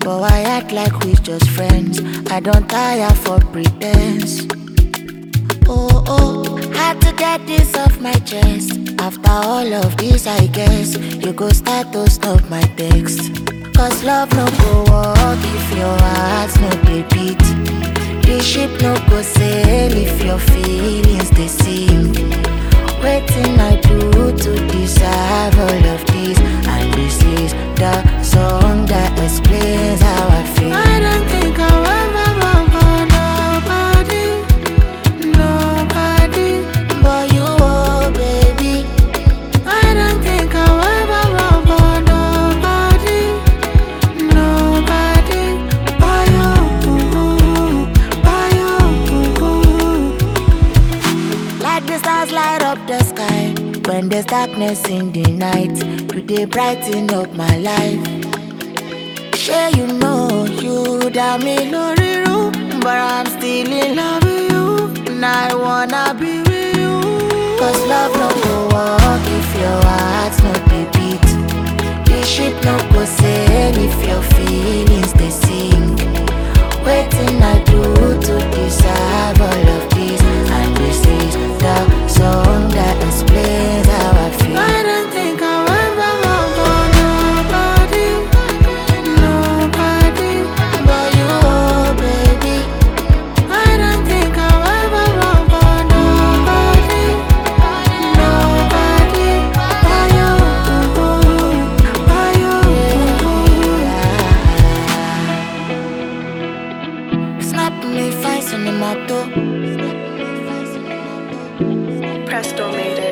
but I act like we just friends. I don't tire for pretense. Oh, oh, had to get this off my chest. After all of this, I guess you go start to stop my text. Cause love no go walk if your heart no dey beat. The ship no go sail if your feelings they sink. Waiting I do to deserve all of this. And this is the song that explains how I feel. I don't think I'll ever love nobody, nobody but you, oh baby. I don't think I'll ever love nobody, nobody but you, but you. Like the stars light up the sky when there's darkness in the night. You dey brighten up my life. Sure you know you done me lórí rú, but I'm still in love with you. And I wanna be with you. Cause love no go walk if your heart no dey beat. The ship no go sail if your feelings they sink. Waiting I do to deserve all of this. And this is the song that explains how I feel. I don't think I'll ever love nobody, nobody but you, oh baby. I don't think I'll ever love nobody, nobody but you, but you. Snap me face in the moto. Presto made it.